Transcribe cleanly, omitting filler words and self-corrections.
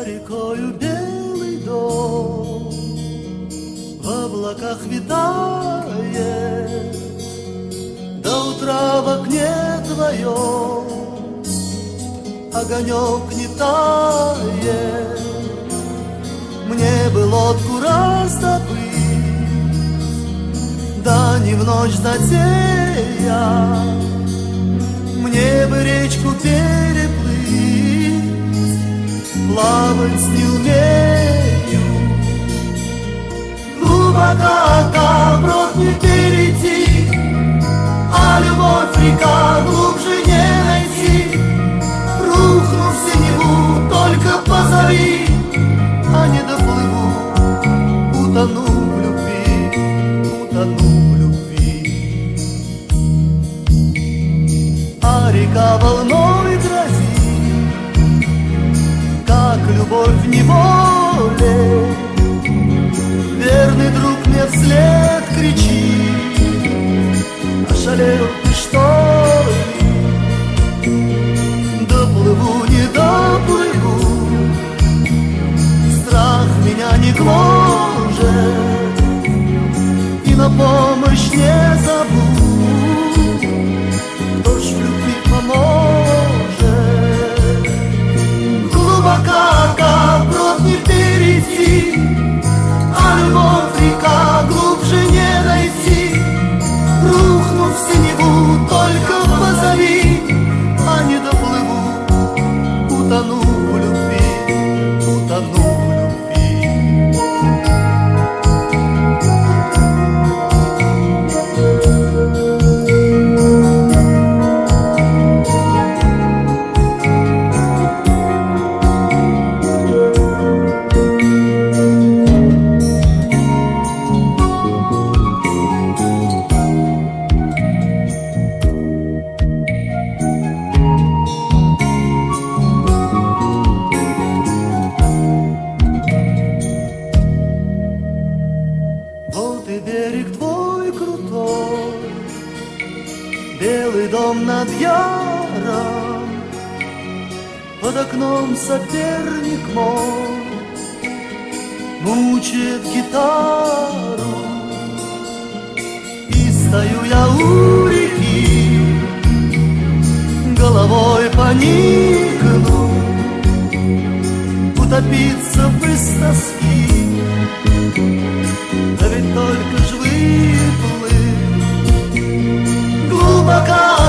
рекою белый дом в облаках витает, до утра в окне твоем огонек не тает. Мне бы лодку раздобыть, да не в ночь затея. Мне бы речку переплыть, плавать не умею. Глубоко, как брод не перейти, а любовь река глубже не найти. Рухну в синеву, только позови, а не доплыву, утону в любви, утону в любви. А река волной грозит, как любовь в неволе. Верный друг мне вслед кричит: ошалел ты, что ли? Доплыву, не доплыву, страх меня не гложет, и на помощь не зову. Кто ж в любви поможет? Глубоко, как брод не перейти, а любовь река глубже не найти. Рухну в синеву, только позови, а не доплыву, утону в любви, утону в любви. Вот и берег твой крутой, белый дом над Яром, под окном соперник мой мучает гитару. И стою я у реки, головой поникну, утопиться без тоски. Да ведь только ж выплыть глубоко,